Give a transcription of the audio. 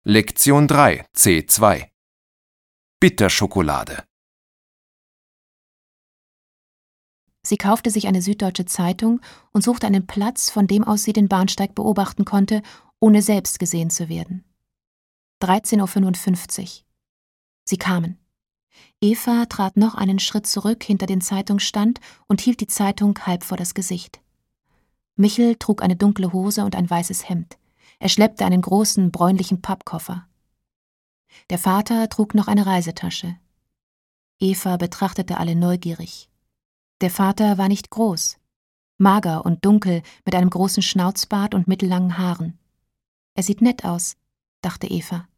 Lektion 3, C2. Bitterschokolade. Sie kaufte sich eine Süddeutsche Zeitung und suchte einen Platz, von dem aus sie den Bahnsteig beobachten konnte, ohne selbst gesehen zu werden. 13:55 Uhr. Sie kamen. Eva trat noch einen Schritt zurück hinter den Zeitungsstand und hielt die Zeitung halb vor das Gesicht. Michel trug eine dunkle Hose und ein weißes Hemd. Er schleppte einen großen, bräunlichen Pappkoffer. Der Vater trug noch eine Reisetasche. Eva betrachtete alle neugierig. Der Vater war nicht groß, mager und dunkel, mit einem großen Schnauzbart und mittellangen Haaren. Er sieht nett aus, dachte Eva.